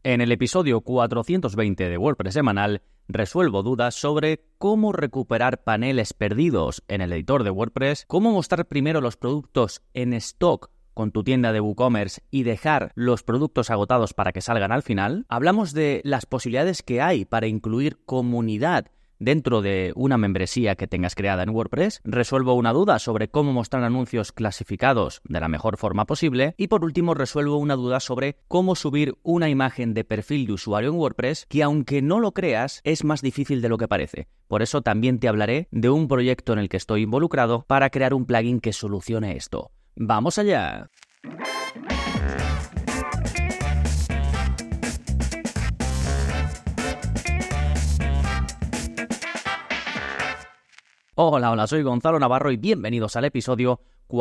En el episodio 420 de WordPress Semanal resuelvo dudas sobre cómo recuperar paneles perdidos en el editor de WordPress, cómo mostrar primero los productos en stock con tu tienda de WooCommerce y dejar los productos agotados para que salgan al final. Hablamos de las posibilidades que hay para incluir comunidad dentro de una membresía que tengas creada en WordPress. Resuelvo una duda sobre cómo mostrar anuncios clasificados de la mejor forma posible. Y por último, resuelvo una duda sobre cómo subir una imagen de perfil de usuario en WordPress que, aunque no lo creas, es más difícil de lo que parece. Por eso también te hablaré de un proyecto en el que estoy involucrado para crear un plugin que solucione esto. ¡Vamos allá! Hola, soy Gonzalo Navarro y bienvenidos al episodio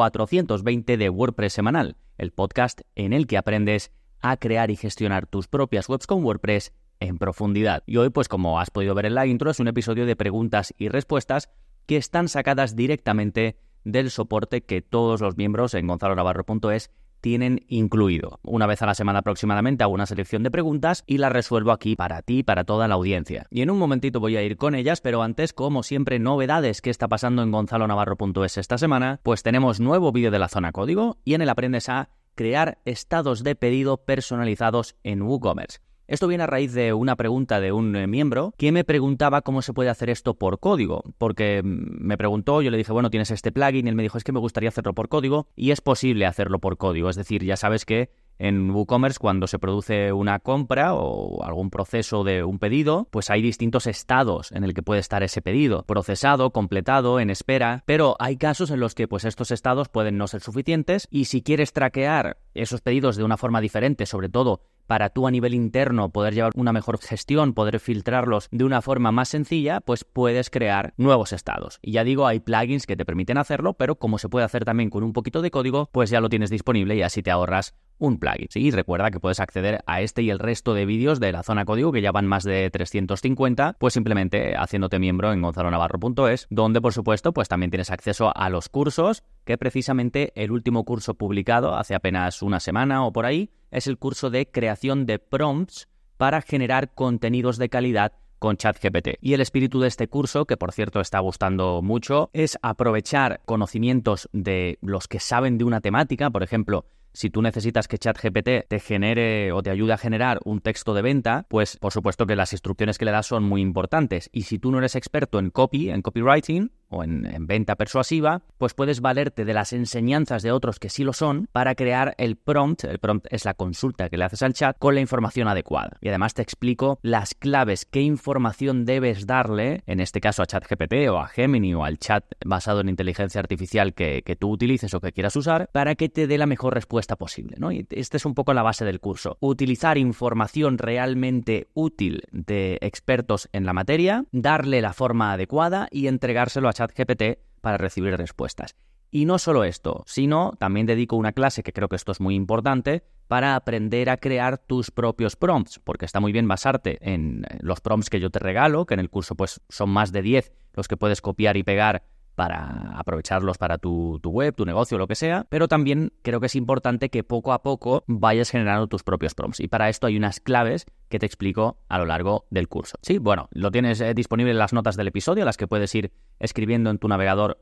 420 de WordPress Semanal, el podcast en el que aprendes a crear y gestionar tus propias webs con WordPress en profundidad. Y hoy, pues como has podido ver en la intro, es un episodio de preguntas y respuestas que están sacadas directamente del soporte que todos los miembros en gonzalonavarro.es tienen incluido. Una vez a la semana aproximadamente hago una selección de preguntas y las resuelvo aquí para ti y para toda la audiencia. Y en un momentito voy a ir con ellas, pero antes, como siempre, novedades que está pasando en gonzalonavarro.es esta semana. Pues tenemos nuevo vídeo de la zona código y en él aprendes a crear estados de pedido personalizados en WooCommerce. Esto viene a raíz de una pregunta de un miembro que me preguntaba cómo se puede hacer esto por código, porque me preguntó, yo le dije, bueno, tienes este plugin, y él me dijo, es que me gustaría hacerlo por código, y es posible hacerlo por código, es decir, ya sabes que en WooCommerce cuando se produce una compra o algún proceso de un pedido, pues hay distintos estados en el que puede estar ese pedido, procesado, completado, en espera, pero hay casos en los que pues estos estados pueden no ser suficientes y si quieres traquear esos pedidos de una forma diferente, sobre todo para tú a nivel interno poder llevar una mejor gestión, poder filtrarlos de una forma más sencilla, pues puedes crear nuevos estados. Y ya digo, hay plugins que te permiten hacerlo, pero como se puede hacer también con un poquito de código, pues ya lo tienes disponible y así te ahorras un plugin. Sí, recuerda que puedes acceder a este y el resto de vídeos de la zona código, que ya van más de 350, pues simplemente haciéndote miembro en gonzalonavarro.es, donde por supuesto pues también tienes acceso a los cursos, que precisamente el último curso publicado hace apenas una semana o por ahí es el curso de creación de prompts para generar contenidos de calidad con ChatGPT. Y el espíritu de este curso, que por cierto está gustando mucho, es aprovechar conocimientos de los que saben de una temática. Por ejemplo, si tú necesitas que ChatGPT te genere o te ayude a generar un texto de venta, pues por supuesto que las instrucciones que le das son muy importantes. Y si tú no eres experto en copywriting o en venta persuasiva, pues puedes valerte de las enseñanzas de otros que sí lo son para crear el prompt. El prompt es la consulta que le haces al chat con la información adecuada. Y además te explico las claves, qué información debes darle, en este caso a ChatGPT o a Gemini o al chat basado en inteligencia artificial que tú utilices o que quieras usar, para que te dé la mejor respuesta posible, ¿no? Y esta es un poco la base del curso. Utilizar información realmente útil de expertos en la materia, darle la forma adecuada y entregárselo a ChatGPT para recibir respuestas. Y no solo esto, sino también dedico una clase, que creo que esto es muy importante, para aprender a crear tus propios prompts, porque está muy bien basarte en los prompts que yo te regalo, que en el curso pues son más de 10 los que puedes copiar y pegar para aprovecharlos para tu web, tu negocio, lo que sea, pero también creo que es importante que poco a poco vayas generando tus propios prompts. Y para esto hay unas claves que te explico a lo largo del curso. Sí, bueno, lo tienes disponible en las notas del episodio, las que puedes ir escribiendo en tu navegador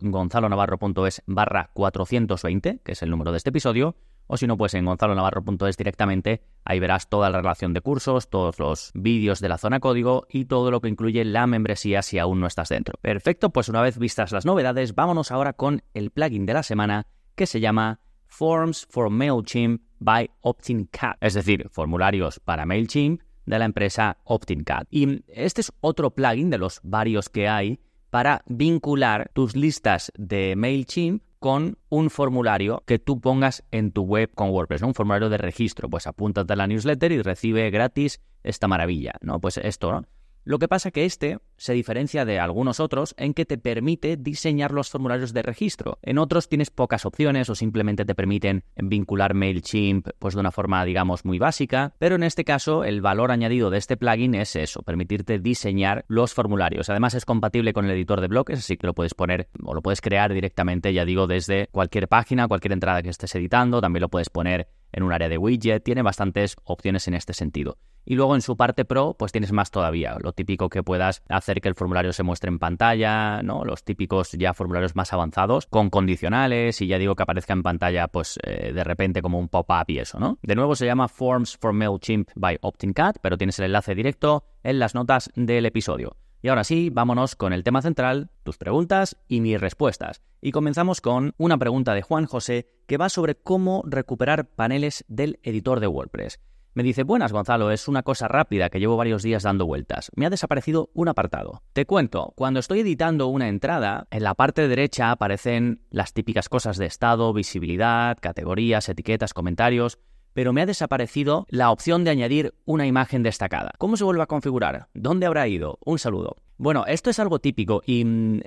gonzalonavarro.es/420, que es el número de este episodio, o si no, pues en gonzalonavarro.es directamente, ahí verás toda la relación de cursos, todos los vídeos de la zona código y todo lo que incluye la membresía si aún no estás dentro. Perfecto, pues una vez vistas las novedades, vámonos ahora con el plugin de la semana que se llama Forms for MailChimp by OptinCat, es decir, formularios para MailChimp de la empresa OptinCat. Y este es otro plugin de los varios que hay para vincular tus listas de MailChimp con un formulario que tú pongas en tu web con WordPress, ¿no? Un formulario de registro, pues apúntate a la newsletter y recibe gratis esta maravilla, ¿no? Pues esto, ¿no? Lo que pasa que este se diferencia de algunos otros en que te permite diseñar los formularios de registro. En otros tienes pocas opciones o simplemente te permiten vincular MailChimp pues de una forma, digamos, muy básica, pero en este caso el valor añadido de este plugin es eso, permitirte diseñar los formularios. Además es compatible con el editor de bloques, así que lo puedes poner o lo puedes crear directamente, ya digo, desde cualquier página, cualquier entrada que estés editando. También lo puedes poner en un área de widget, tiene bastantes opciones en este sentido. Y luego en su parte Pro, pues tienes más todavía. Lo típico que puedas hacer que el formulario se muestre en pantalla, ¿no? Los típicos ya formularios más avanzados, con condicionales, y ya digo que aparezca en pantalla, pues de repente como un pop-up y eso, ¿no? De nuevo se llama Forms for MailChimp by OptinCat, pero tienes el enlace directo en las notas del episodio. Y ahora sí, vámonos con el tema central, tus preguntas y mis respuestas. Y comenzamos con una pregunta de Juan José que va sobre cómo recuperar paneles del editor de WordPress. Me dice, buenas Gonzalo, es una cosa rápida que llevo varios días dando vueltas. Me ha desaparecido un apartado. Te cuento, cuando estoy editando una entrada, en la parte derecha aparecen las típicas cosas de estado, visibilidad, categorías, etiquetas, comentarios, pero me ha desaparecido la opción de añadir una imagen destacada. ¿Cómo se vuelve a configurar? ¿Dónde habrá ido? Un saludo. Bueno, esto es algo típico y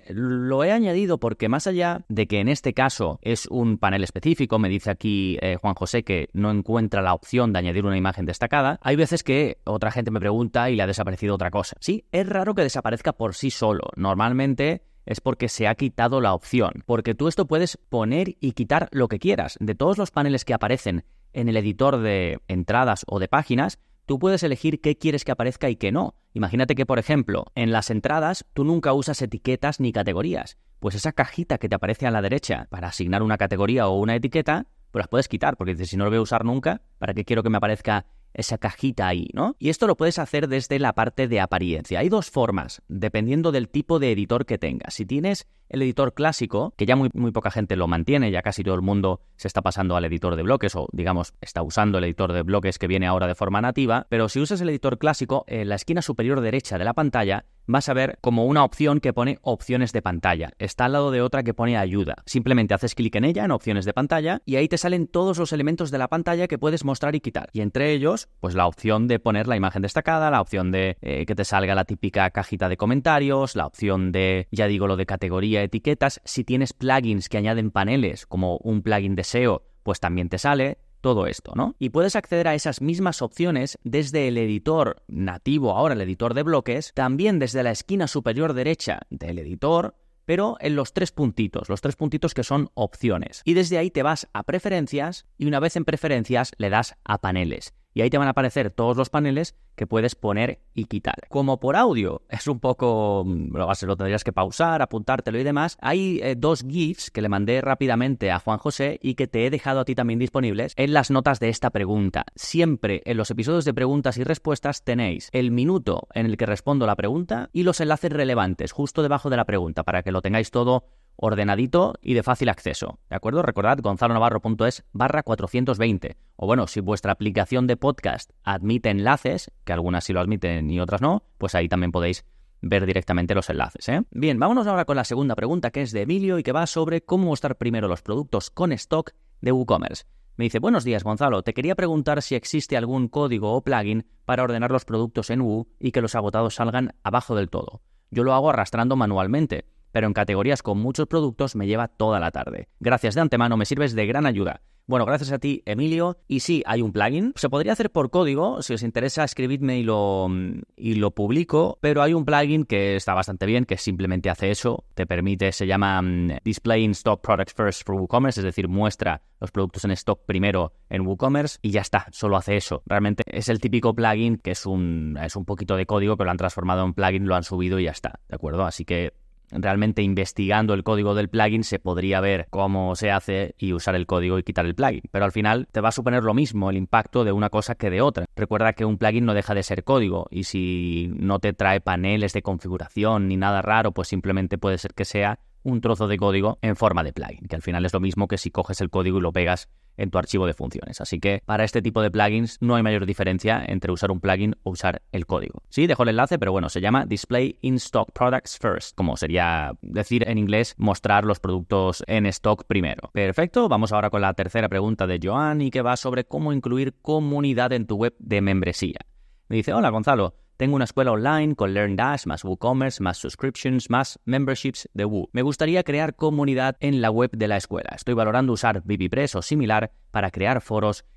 lo he añadido porque más allá de que en este caso es un panel específico, me dice aquí Juan José que no encuentra la opción de añadir una imagen destacada, hay veces que otra gente me pregunta y le ha desaparecido otra cosa. Sí, es raro que desaparezca por sí solo. Normalmente es porque se ha quitado la opción, porque tú esto puedes poner y quitar lo que quieras. De todos los paneles que aparecen en el editor de entradas o de páginas, tú puedes elegir qué quieres que aparezca y qué no. Imagínate que, por ejemplo, en las entradas tú nunca usas etiquetas ni categorías. Pues esa cajita que te aparece a la derecha para asignar una categoría o una etiqueta, pues las puedes quitar, porque dices, si no lo voy a usar nunca, ¿para qué quiero que me aparezca esa cajita ahí, ¿no? Y esto lo puedes hacer desde la parte de apariencia. Hay dos formas, dependiendo del tipo de editor que tengas. Si tienes el editor clásico, que ya muy poca gente lo mantiene, ya casi todo el mundo se está pasando al editor de bloques o, digamos, está usando el editor de bloques que viene ahora de forma nativa, pero si usas el editor clásico, en la esquina superior derecha de la pantalla vas a ver como una opción que pone opciones de pantalla. Está al lado de otra que pone ayuda. Simplemente haces clic en ella, en opciones de pantalla, y ahí te salen todos los elementos de la pantalla que puedes mostrar y quitar. Y entre ellos, pues la opción de poner la imagen destacada, la opción de que te salga la típica cajita de comentarios, la opción de, ya digo, lo de categoría, etiquetas. Si tienes plugins que añaden paneles, como un plugin de SEO, pues también te sale todo esto, ¿no? Y puedes acceder a esas mismas opciones desde el editor nativo, ahora el editor de bloques, también desde la esquina superior derecha del editor, pero en los tres puntitos que son opciones. Y desde ahí te vas a preferencias y una vez en preferencias le das a paneles. Y ahí te van a aparecer todos los paneles que puedes poner y quitar. Como por audio es un poco, lo tendrías que pausar, apuntártelo y demás, hay dos GIFs que le mandé rápidamente a Juan José y que te he dejado a ti también disponibles en las notas de esta pregunta. Siempre en los episodios de preguntas y respuestas tenéis el minuto en el que respondo la pregunta y los enlaces relevantes justo debajo de la pregunta para que lo tengáis todo ordenadito y de fácil acceso, ¿de acuerdo? Recordad gonzalonavarro.es/420. O bueno, si vuestra aplicación de podcast admite enlaces, que algunas sí lo admiten y otras no, pues ahí también podéis ver directamente los enlaces, ¿eh? Bien, vámonos ahora con la segunda pregunta, que es de Emilio y que va sobre cómo mostrar primero los productos con stock de WooCommerce. Me dice, buenos días Gonzalo, te quería preguntar si existe algún código o plugin para ordenar los productos en Woo y que los agotados salgan abajo del todo. Yo lo hago arrastrando manualmente, pero en categorías con muchos productos me lleva toda la tarde. Gracias de antemano, me sirves de gran ayuda. Bueno, gracias a ti, Emilio. Y sí, hay un plugin. Se podría hacer por código. Si os interesa, escribidme y lo publico. Pero hay un plugin que está bastante bien, que simplemente hace eso. Te permite, se llama Display in Stock Products First for WooCommerce. Es decir, muestra los productos en stock primero en WooCommerce y ya está, solo hace eso. Realmente es el típico plugin que es un poquito de código, pero lo han transformado en plugin, lo han subido y ya está, ¿de acuerdo? Así que realmente investigando el código del plugin se podría ver cómo se hace y usar el código y quitar el plugin. Pero al final te va a suponer lo mismo el impacto de una cosa que de otra. Recuerda que un plugin no deja de ser código y si no te trae paneles de configuración ni nada raro, pues simplemente puede ser que sea un trozo de código en forma de plugin, que al final es lo mismo que si coges el código y lo pegas en tu archivo de funciones. Así que para este tipo de plugins no hay mayor diferencia entre usar un plugin o usar el código. Sí, dejo el enlace, pero bueno, se llama Display in Stock Products First, como sería decir en inglés mostrar los productos en stock primero. Perfecto, vamos ahora con la tercera pregunta de Joan y que va sobre cómo incluir comunidad en tu web de membresía. Me dice, hola Gonzalo, tengo una escuela online con LearnDash, más WooCommerce, más subscriptions, más memberships de Woo. Me gustaría crear comunidad en la web de la escuela. Estoy valorando usar BBPress o similar para crear foros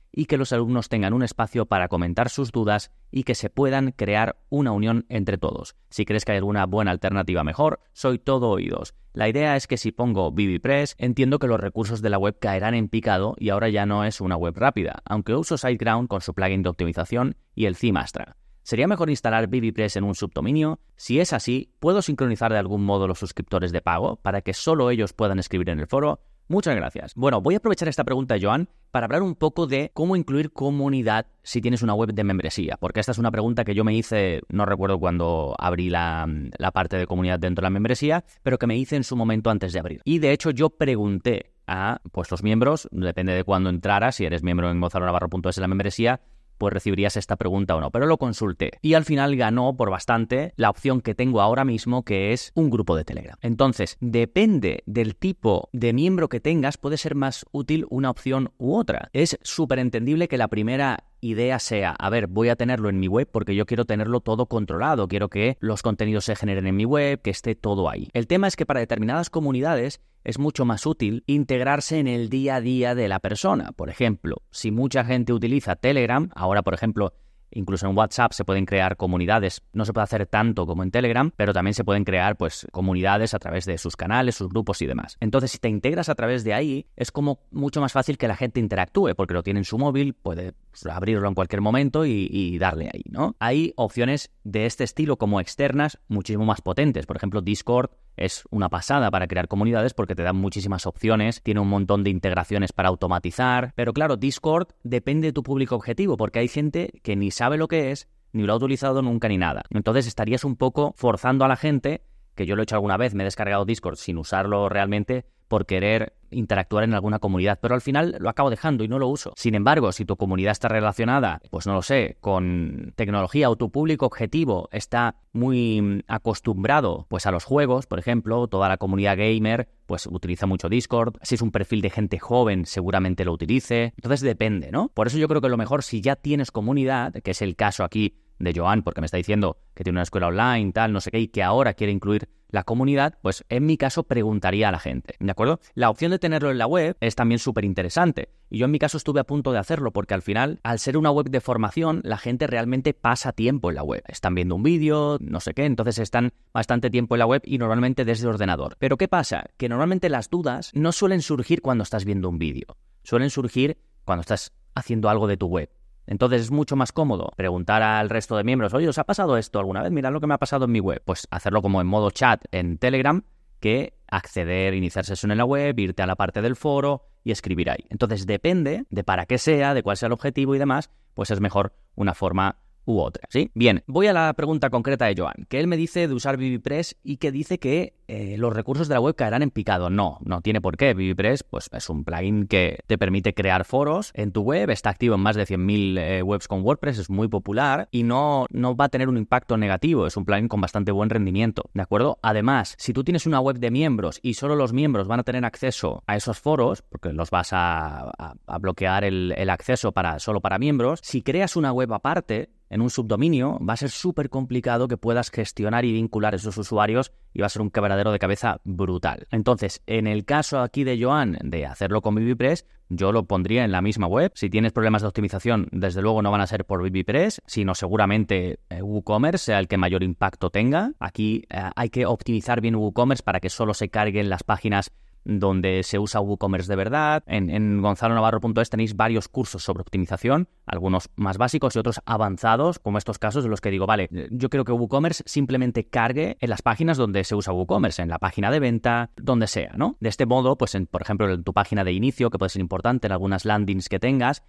y que los alumnos tengan un espacio para comentar sus dudas y que se puedan crear una unión entre todos. Si crees que hay alguna buena alternativa mejor, soy todo oídos. La idea es que si pongo ViviPress, entiendo que los recursos de la web caerán en picado y ahora ya no es una web rápida, aunque uso SiteGround con su plugin de optimización y el theme Astra. ¿Sería mejor instalar ViviPress en un subdominio? Si es así, ¿puedo sincronizar de algún modo los suscriptores de pago para que solo ellos puedan escribir en el foro? Muchas gracias. Bueno, voy a aprovechar esta pregunta de Joan para hablar un poco de cómo incluir comunidad si tienes una web de membresía, porque esta es una pregunta que yo me hice, no recuerdo cuando abrí la parte de comunidad dentro de la membresía, pero que me hice en su momento antes de abrir. Y de hecho yo pregunté a los miembros, depende de cuándo entraras, si eres miembro en gonzalonavarro.es en la membresía, pues recibirías esta pregunta o no, pero lo consulté. Y al final ganó por bastante la opción que tengo ahora mismo, que es un grupo de Telegram. Entonces, depende del tipo de miembro que tengas, puede ser más útil una opción u otra. Es súper entendible que la primera idea sea, a ver, voy a tenerlo en mi web porque yo quiero tenerlo todo controlado, quiero que los contenidos se generen en mi web, que esté todo ahí. El tema es que para determinadas comunidades es mucho más útil integrarse en el día a día de la persona. Por ejemplo, si mucha gente utiliza Telegram, ahora por ejemplo, incluso en WhatsApp se pueden crear comunidades. No se puede hacer tanto como en Telegram, pero también se pueden crear comunidades a través de sus canales, sus grupos y demás. Entonces, si te integras a través de ahí, es como mucho más fácil que la gente interactúe, porque lo tiene en su móvil, puede abrirlo en cualquier momento y darle ahí, ¿no? Hay opciones de este estilo como externas muchísimo más potentes. Por ejemplo, Discord es una pasada para crear comunidades porque te dan muchísimas opciones, tiene un montón de integraciones para automatizar, pero claro, Discord depende de tu público objetivo, porque hay gente que ni sabe lo que es, ni lo ha utilizado nunca ni nada. Entonces estarías un poco forzando a la gente, que yo lo he hecho alguna vez, me he descargado Discord sin usarlo realmente por querer interactuar en alguna comunidad, pero al final lo acabo dejando y no lo uso. Sin embargo, si tu comunidad está relacionada, no lo sé, con tecnología o tu público objetivo está muy acostumbrado a los juegos, por ejemplo, toda la comunidad gamer utiliza mucho Discord. Si es un perfil de gente joven, seguramente lo utilice. Entonces depende, ¿no? Por eso yo creo que lo mejor, si ya tienes comunidad, que es el caso aquí de Joan, porque me está diciendo que tiene una escuela online, tal, no sé qué, y que ahora quiere incluir la comunidad, en mi caso preguntaría a la gente, ¿de acuerdo? La opción de tenerlo en la web es también súper interesante, y yo en mi caso estuve a punto de hacerlo, porque al final, al ser una web de formación, la gente realmente pasa tiempo en la web. Están viendo un vídeo, no sé qué, entonces están bastante tiempo en la web y normalmente desde ordenador. Pero ¿qué pasa? Que normalmente las dudas no suelen surgir cuando estás viendo un vídeo, suelen surgir cuando estás haciendo algo de tu web. Entonces es mucho más cómodo preguntar al resto de miembros, oye, ¿os ha pasado esto alguna vez? Mirad lo que me ha pasado en mi web. Hacerlo como en modo chat en Telegram, que acceder, iniciar sesión en la web, irte a la parte del foro y escribir ahí. Entonces depende de para qué sea, de cuál sea el objetivo y demás, es mejor una forma u otra, ¿sí? Bien, voy a la pregunta concreta de Joan, que él me dice de usar ViviPress y que dice que los recursos de la web caerán en picado. No tiene por qué. ViviPress es un plugin que te permite crear foros en tu web, está activo en más de 100.000 webs con WordPress, es muy popular y no va a tener un impacto negativo, es un plugin con bastante buen rendimiento, ¿de acuerdo? Además, si tú tienes una web de miembros y solo los miembros van a tener acceso a esos foros, porque los vas a bloquear el acceso solo para miembros, si creas una web aparte, en un subdominio, va a ser súper complicado que puedas gestionar y vincular esos usuarios y va a ser un quebradero de cabeza brutal. Entonces, en el caso aquí de Joan de hacerlo con ViviPress, yo lo pondría en la misma web. Si tienes problemas de optimización, desde luego no van a ser por ViviPress, sino seguramente WooCommerce sea el que mayor impacto tenga. Aquí hay que optimizar bien WooCommerce para que solo se carguen las páginas donde se usa WooCommerce de verdad. En gonzalonavarro.es tenéis varios cursos sobre optimización, algunos más básicos y otros avanzados, como estos casos en los que digo, vale, yo quiero que WooCommerce simplemente cargue en las páginas donde se usa WooCommerce, en la página de venta, donde sea, ¿no? De este modo, por ejemplo, en tu página de inicio, que puede ser importante, en algunas landings que tengas,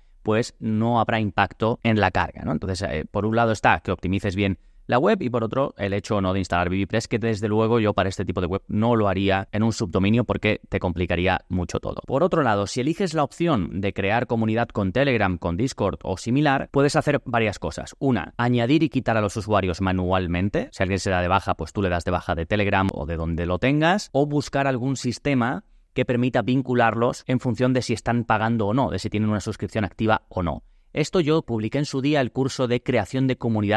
no habrá impacto en la carga, ¿no? Entonces, por un lado está que optimices bien la web y por otro el hecho o no de instalar ViviPress, que desde luego yo para este tipo de web no lo haría en un subdominio porque te complicaría mucho todo. Por otro lado, si eliges la opción de crear comunidad con Telegram, con Discord o similar, puedes hacer varias cosas. Una, añadir y quitar a los usuarios manualmente. Si alguien se da de baja, tú le das de baja de Telegram o de donde lo tengas, o buscar algún sistema que permita vincularlos en función de si están pagando o no, de si tienen una suscripción activa o no. Esto yo publiqué en su día el curso de creación de comunidad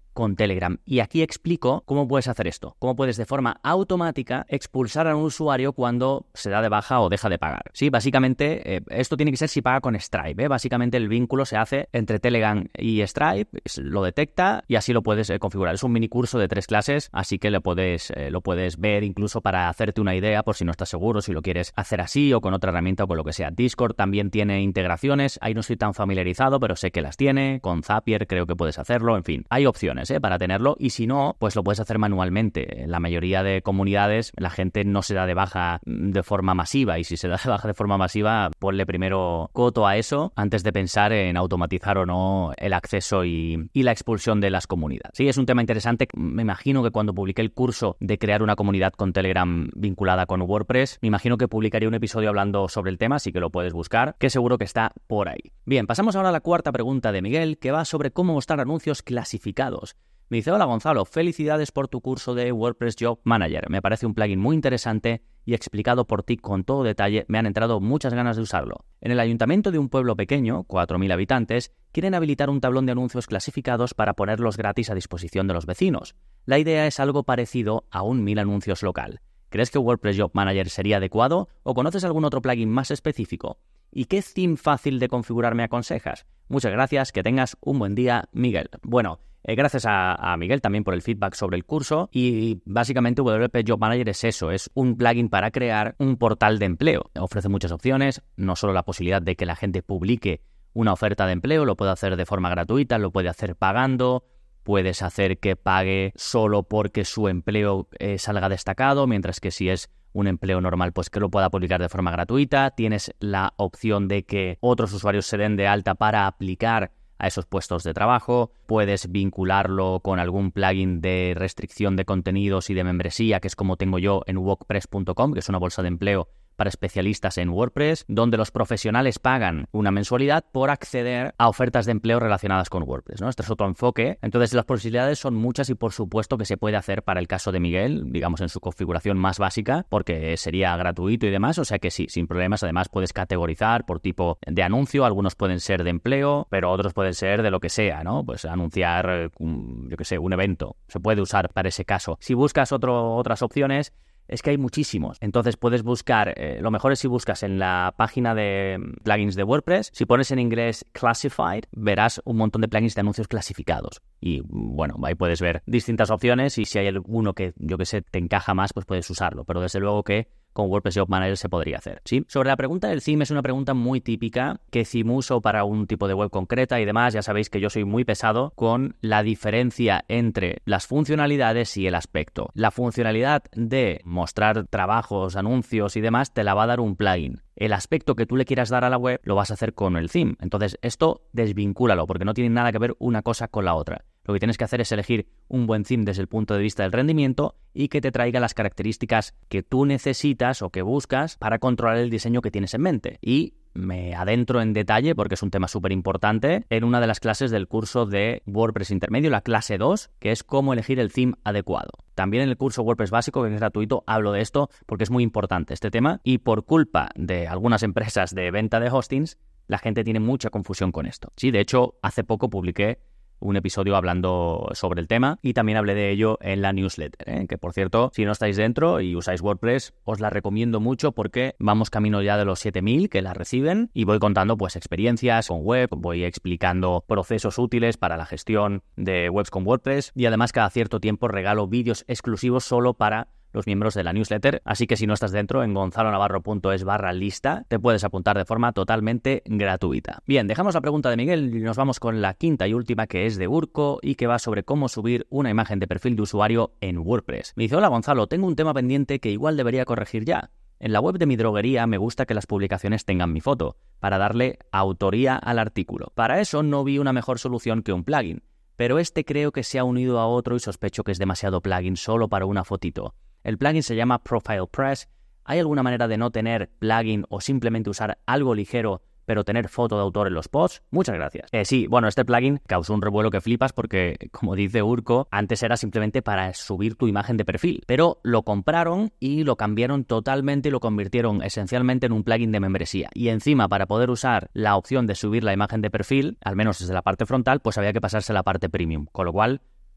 con Telegram. Y aquí explico cómo puedes hacer esto, cómo puedes de forma automática expulsar a un usuario cuando se da de baja o deja de pagar. Sí, básicamente esto tiene que ser si paga con Stripe, ¿eh? Básicamente el vínculo se hace entre Telegram y Stripe, lo detecta y así lo puedes configurar. Es un mini curso de 3 clases, así que lo puedes ver incluso para hacerte una idea por si no estás seguro, si lo quieres hacer así o con otra herramienta o con lo que sea. Discord también tiene integraciones, ahí no estoy tan familiarizado, pero sé que las tiene. Con Zapier creo que puedes hacerlo, en fin, hay opciones para tenerlo, y si no, pues lo puedes hacer manualmente. En la mayoría de comunidades la gente no se da de baja de forma masiva, y si se da de baja de forma masiva, ponle primero coto a eso antes de pensar en automatizar o no el acceso y la expulsión de las comunidades. Sí, es un tema interesante. Me imagino que cuando publiqué el curso de crear una comunidad con Telegram vinculada con WordPress, me imagino que publicaría un episodio hablando sobre el tema, así que lo puedes buscar, que seguro que está por ahí. Bien, pasamos ahora a la cuarta pregunta de Miguel, que va sobre cómo mostrar anuncios clasificados. Me dice: hola Gonzalo, felicidades por tu curso de WordPress Job Manager. Me parece un plugin muy interesante y explicado por ti con todo detalle. Me han entrado muchas ganas de usarlo. En el ayuntamiento de un pueblo pequeño, 4.000 habitantes, quieren habilitar un tablón de anuncios clasificados para ponerlos gratis a disposición de los vecinos. La idea es algo parecido a un 1000 anuncios local. ¿Crees que WordPress Job Manager sería adecuado o conoces algún otro plugin más específico? ¿Y qué theme fácil de configurar me aconsejas? Muchas gracias, que tengas un buen día, Miguel. Bueno, gracias a Miguel también por el feedback sobre el curso, y básicamente WP Job Manager es eso, es un plugin para crear un portal de empleo. Ofrece muchas opciones, no solo la posibilidad de que la gente publique una oferta de empleo, lo puede hacer de forma gratuita, lo puede hacer pagando, puedes hacer que pague solo porque su empleo salga destacado, mientras que si es un empleo normal, pues que lo pueda publicar de forma gratuita. Tienes la opción de que otros usuarios se den de alta para aplicar a esos puestos de trabajo. Puedes vincularlo con algún plugin de restricción de contenidos y de membresía, que es como tengo yo en wordpress.com, que es una bolsa de empleo para especialistas en WordPress, donde los profesionales pagan una mensualidad por acceder a ofertas de empleo relacionadas con WordPress, ¿no? Este es otro enfoque. Entonces las posibilidades son muchas y por supuesto que se puede hacer para el caso de Miguel, digamos en su configuración más básica, porque sería gratuito y demás, o sea que sí, sin problemas. Además puedes categorizar por tipo de anuncio, algunos pueden ser de empleo, pero otros pueden ser de lo que sea, ¿no? Pues anunciar, yo que sé, un evento, se puede usar para ese caso. Si buscas otras opciones, es que hay muchísimos. Entonces puedes buscar, lo mejor es si buscas en la página de plugins de WordPress, si pones en inglés Classified, verás un montón de plugins de anuncios clasificados. Y bueno, ahí puedes ver distintas opciones, y si hay alguno que, yo que sé, te encaja más, pues puedes usarlo. Pero desde luego que con WordPress Job Manager se podría hacer, ¿sí? Sobre la pregunta del theme, es una pregunta muy típica. ¿Qué theme uso para un tipo de web concreta y demás? Ya sabéis que yo soy muy pesado con la diferencia entre las funcionalidades y el aspecto. La funcionalidad de mostrar trabajos, anuncios y demás te la va a dar un plugin. El aspecto que tú le quieras dar a la web lo vas a hacer con el theme. Entonces esto desvincúlalo, porque no tiene nada que ver una cosa con la otra. Lo que tienes que hacer es elegir un buen theme desde el punto de vista del rendimiento y que te traiga las características que tú necesitas o que buscas para controlar el diseño que tienes en mente. Y me adentro en detalle, porque es un tema súper importante, en una de las clases del curso de WordPress intermedio, la clase 2, que es cómo elegir el theme adecuado. También en el curso WordPress básico, que es gratuito, hablo de esto porque es muy importante este tema, y por culpa de algunas empresas de venta de hostings, la gente tiene mucha confusión con esto. Sí, de hecho, hace poco publiqué un episodio hablando sobre el tema y también hablé de ello en la newsletter, que por cierto, si no estáis dentro y usáis WordPress, os la recomiendo mucho porque vamos camino ya de los 7.000 que la reciben, y voy contando pues experiencias con web, voy explicando procesos útiles para la gestión de webs con WordPress, y además cada cierto tiempo regalo vídeos exclusivos solo para los miembros de la newsletter, así que si no estás dentro, en gonzalonavarro.es/lista te puedes apuntar de forma totalmente gratuita. Bien, dejamos la pregunta de Miguel y nos vamos con la quinta y última, que es de Urco y que va sobre cómo subir una imagen de perfil de usuario en WordPress. Me dice: hola Gonzalo, tengo un tema pendiente que igual debería corregir ya. En la web de mi droguería me gusta que las publicaciones tengan mi foto, para darle autoría al artículo. Para eso no vi una mejor solución que un plugin, pero este creo que se ha unido a otro y sospecho que es demasiado plugin solo para una fotito. El plugin se llama Profile Press. ¿Hay alguna manera de no tener plugin o simplemente usar algo ligero pero tener foto de autor en los posts? Muchas gracias. Sí, bueno, este plugin causó un revuelo que flipas porque, como dice Urco, antes era simplemente para subir tu imagen de perfil, pero lo compraron y lo cambiaron totalmente y lo convirtieron esencialmente en un plugin de membresía. Y encima, para poder usar la opción de subir la imagen de perfil, al menos desde la parte frontal, pues había que pasarse a la parte premium, con lo cual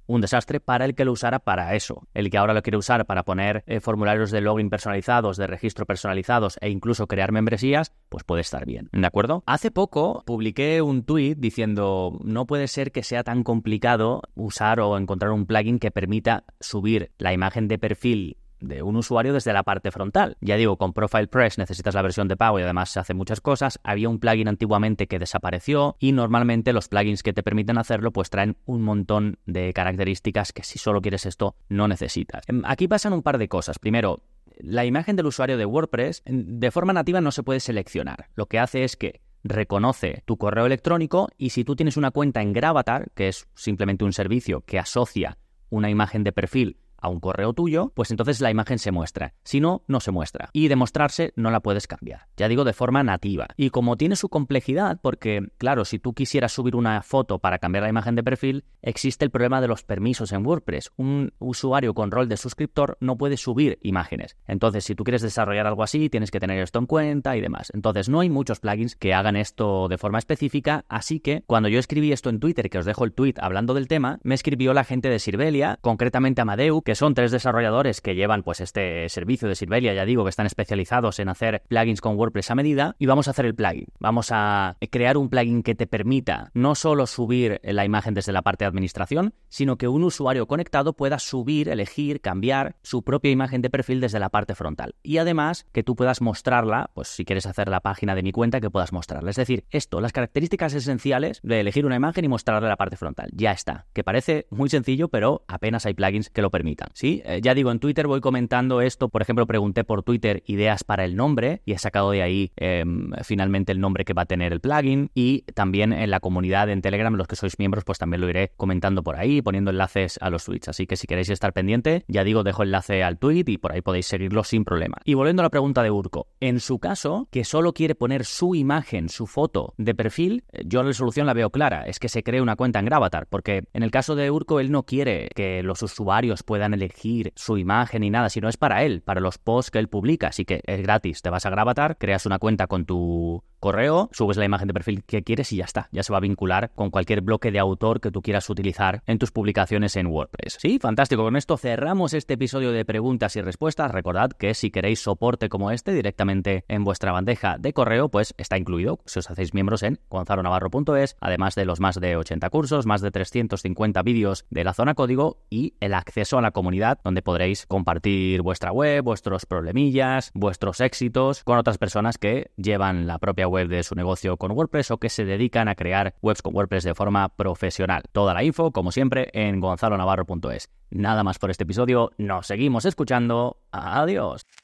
un desastre para el que lo usara para eso. El que ahora lo quiere usar para poner formularios de login personalizados, de registro personalizados e incluso crear membresías, pues puede estar bien, ¿de acuerdo? Hace poco publiqué un tweet diciendo no puede ser que sea tan complicado usar o encontrar un plugin que permita subir la imagen de perfil de un usuario desde la parte frontal. Ya digo, con ProfilePress necesitas la versión de pago y además se hacen muchas cosas. Había un plugin antiguamente que desapareció y normalmente los plugins que te permiten hacerlo pues traen un montón de características que si solo quieres esto no necesitas. Aquí pasan un par de cosas. Primero, la imagen del usuario de WordPress de forma nativa no se puede seleccionar. Lo que hace es que reconoce tu correo electrónico y si tú tienes una cuenta en Gravatar, que es simplemente un servicio que asocia una imagen de perfil a un correo tuyo, pues entonces la imagen se muestra. Si no, no se muestra. Y de mostrarse no la puedes cambiar. Ya digo, de forma nativa. Y como tiene su complejidad, porque, claro, si tú quisieras subir una foto para cambiar la imagen de perfil, existe el problema de los permisos en WordPress. Un usuario con rol de suscriptor no puede subir imágenes. Entonces, si tú quieres desarrollar algo así, tienes que tener esto en cuenta y demás. Entonces, no hay muchos plugins que hagan esto de forma específica, así que cuando yo escribí esto en Twitter, que os dejo el tweet hablando del tema, me escribió la gente de Sirvelia, concretamente Amadeu, que son 3 desarrolladores que llevan pues este servicio de Sirvelia, ya digo, que están especializados en hacer plugins con WordPress a medida, y vamos a hacer el plugin. Vamos a crear un plugin que te permita no solo subir la imagen desde la parte de administración, sino que un usuario conectado pueda subir, elegir, cambiar su propia imagen de perfil desde la parte frontal. Y además que tú puedas mostrarla, pues si quieres hacer la página de mi cuenta, que puedas mostrarla. Es decir, esto, las características esenciales de elegir una imagen y mostrarle la parte frontal. Ya está. Que parece muy sencillo, pero apenas hay plugins que lo permitan. ¿Sí? Ya digo, en Twitter voy comentando esto. Por ejemplo, pregunté por Twitter ideas para el nombre y he sacado de ahí finalmente el nombre que va a tener el plugin. Y también en la comunidad en Telegram, los que sois miembros, pues también lo iré comentando por ahí, poniendo enlaces a los tweets. Así que si queréis estar pendiente, ya digo, dejo enlace al tweet y por ahí podéis seguirlo sin problema. Y volviendo a la pregunta de Urko, en su caso, que solo quiere poner su imagen, su foto de perfil, yo la solución la veo clara, es que se cree una cuenta en Gravatar, porque en el caso de Urko, él no quiere que los usuarios puedan elegir su imagen ni nada, sino es para él, para los posts que él publica, así que es gratis. Te vas a Gravatar, creas una cuenta con tu correo, subes la imagen de perfil que quieres y ya está. Ya se va a vincular con cualquier bloque de autor que tú quieras utilizar en tus publicaciones en WordPress. Sí, fantástico. Con esto cerramos este episodio de preguntas y respuestas. Recordad que si queréis soporte como este directamente en vuestra bandeja de correo, pues está incluido si os hacéis miembros en gonzalonavarro.es, además de los más de 80 cursos, más de 350 vídeos de la zona código y el acceso a la comunidad donde podréis compartir vuestra web, vuestros problemillas, vuestros éxitos con otras personas que llevan la propia web de su negocio con WordPress o que se dedican a crear webs con WordPress de forma profesional. Toda la info, como siempre, en gonzalonavarro.es. Nada más por este episodio. Nos seguimos escuchando. Adiós.